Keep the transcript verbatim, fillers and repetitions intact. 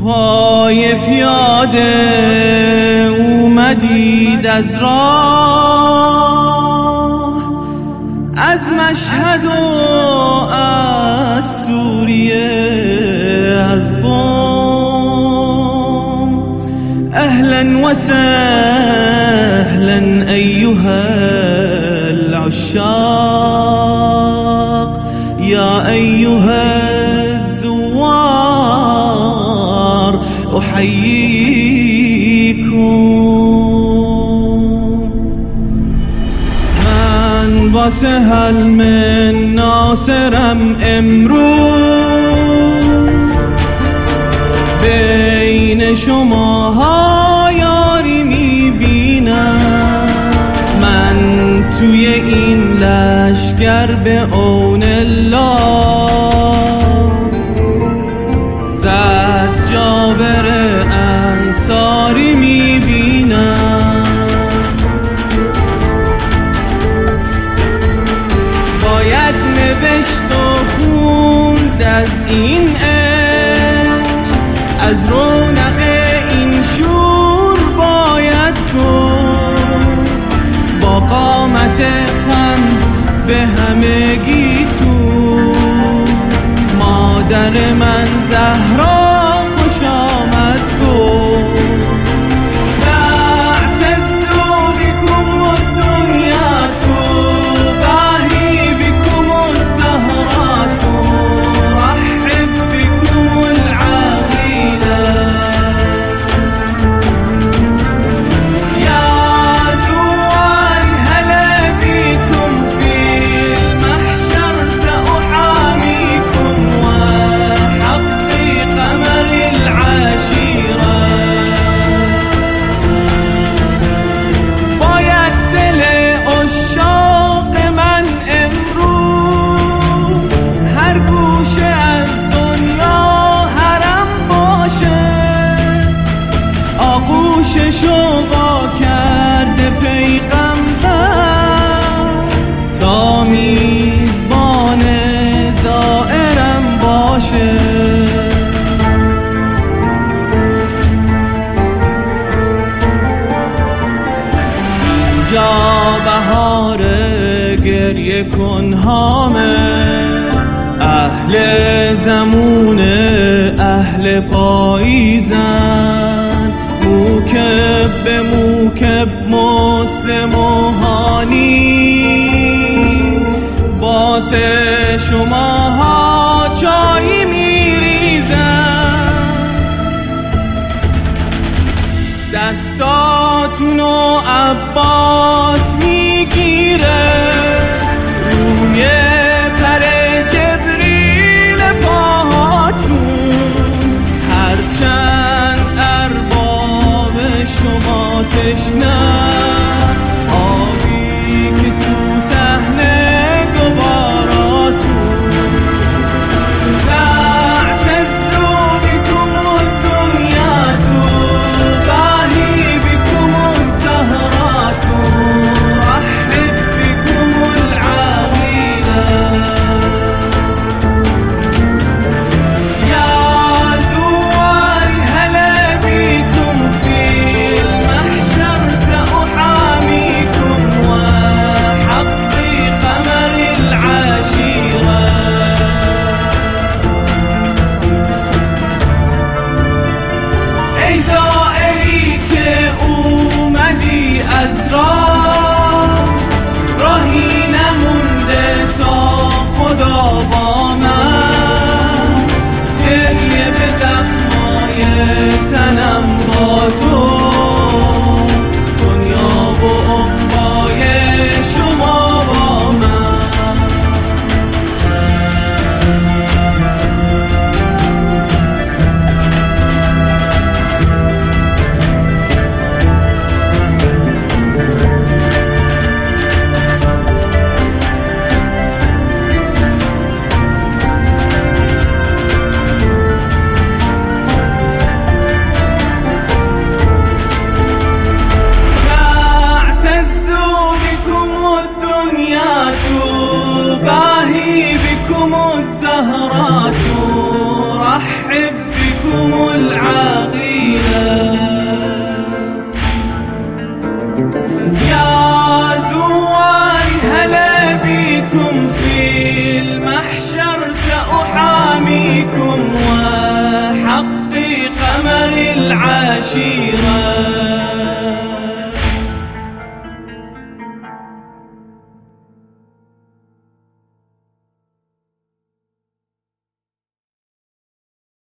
پای پیاده اومدید از راه، از مشهد و از سوریه از قم. اهلا و سهلا ایها العشاق یا ایها الزوار احییکم. من واسه هل من ناصرم امروز، بین شماها یاری میبینم. من توی این لشگر به عون الله صد جابر انصاری میبینم. باید نوشت و خوند از این عشق، از رونق این شور باید گفت. با قامت خم به همگی تو مادر من زهرا خوش آمد گفت. تعتزوا بكم الدنيا تباهي بكم الزهرات رحب بكم العقيلة. يا زوار هلا بكم في المحشر سأحاميكم وحقي قمر العشيرة. باید دل عشاق من امروز هر گوشه از دنیا حرم باشه. آغوششو وا کرده پیغمبر تا میزبان زائرم باشه. اینجا بهار گریه کنهامه، اهل زمون اهل پاییزن. موکب به موکب مسلم و هانی، واسه شماها چایی میریزن. دستاتونو عباس میگیره روی پر جبریل پاهاتون. هرچند ارباب شما تشنه‌ست آبی که تو صحنه گواراتون. تعتزوا بكم الدنيا تباهي بكم الزهرات رحب بكم العقيلة. يا زوار هلا بكم في المحشر سأحاميكم وحقي قمر العشيرة. ای زائری که اومدی از راه، راهی نمونده تا خدا با من. گریه به زخمای تنم با تو، دنیا و عقبای شما با من. تباهي بكم الزهرات رحب بكم العقيلة. يا زواري هلا بيكم في المحشر سأحاميكم، وحقي قمر العشيرة